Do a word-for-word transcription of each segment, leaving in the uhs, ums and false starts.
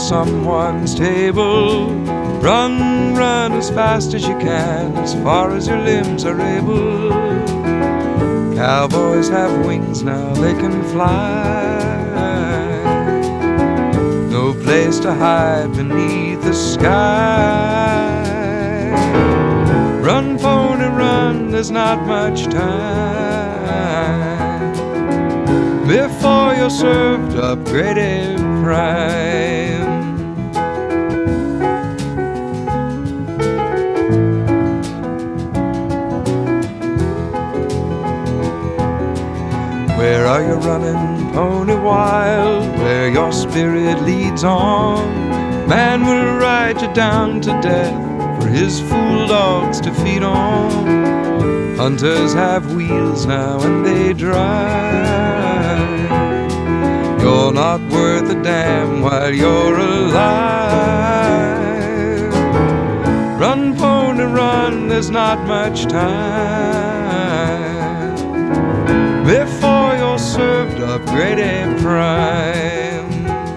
someone's table. Run, run as fast as you can, as far as your limbs are able. Cowboys have wings now, they can fly. No place to hide beneath the sky. Run, pony, run, there's not much time before you're served up great and prime. Where are you running, pony wild? Where your spirit leads on. Man will ride you down to death for his fool dogs to feed on. Hunters have wheels now and they drive. You're not worth a damn while you're alive. Run, pony, run, there's not much time before you're served up great and prime.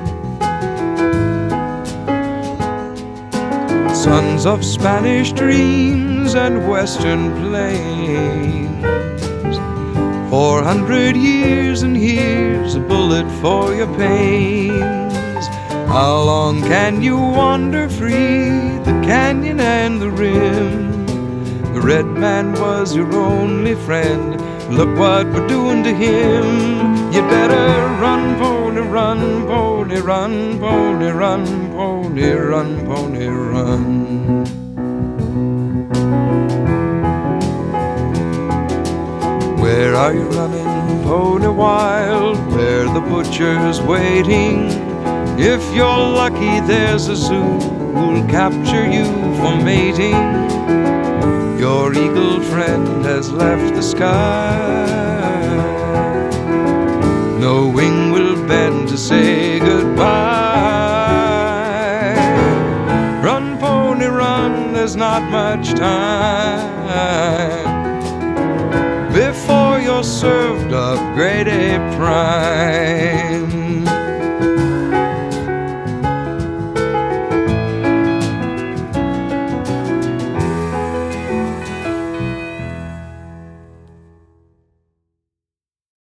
Sons of Spanish dreams and western plains, four hundred years and here's a bullet for your pains. How long can you wander free, the canyon and the rim? The red man was your only friend, look what we're doing to him. You'd better run, pony, run, pony, run, pony, run, pony, run, pony, run. Where are you running, pony wild? Where the butcher's waiting. If you're lucky, there's a zoo who'll capture you for mating. Your eagle friend has left the sky. No wing will bend to say goodbye. Run, pony, run, there's not much time